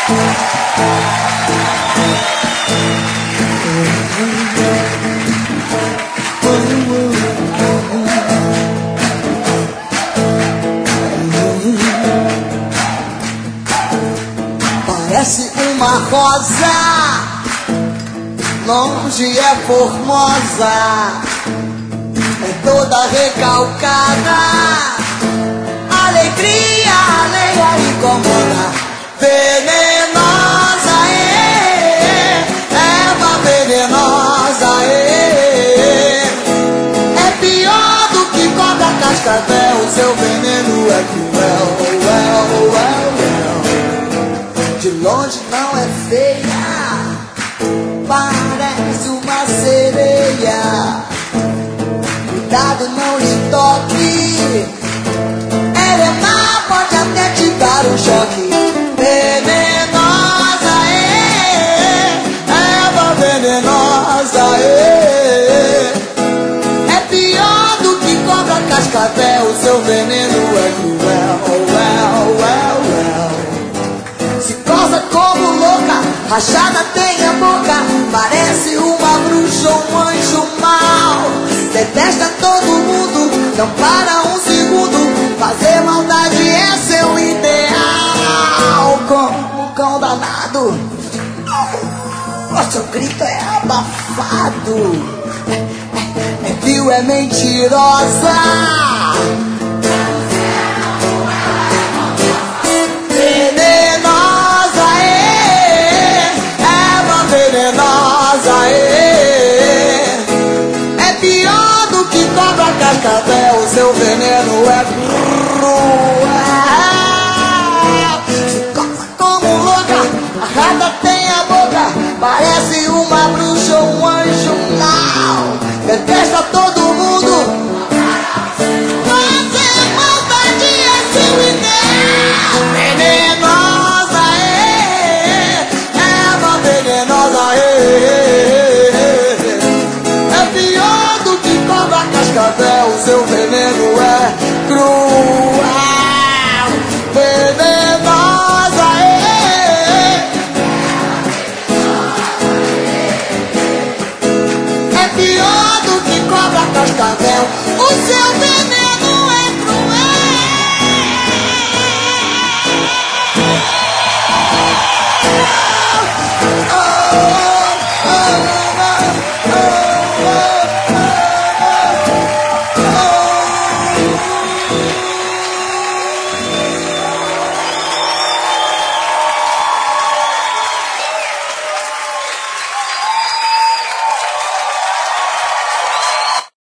Parece uma rosa, longe é formosa, é toda recalcada, alegria alheia incomoda, venenosa, erva venenosa, é pior do que cobra cascavel, o seu veneno é cruel, de longe não é feia, parece uma sereia. Cuidado, não lhe toque, ela é má, pode até te dar um choque. Venenosa, erva venenosa, é pior do que cobra cascavel, o seu veneno é cruel, se coça como louca, rachada tem a boca, parece uma bruxa ou um anjo mau. Detesta todo mundo, não para um segundo, fazer maldade é seu ideal. Como um cão danado, o seu grito é abafado, é vil, é mentirosa,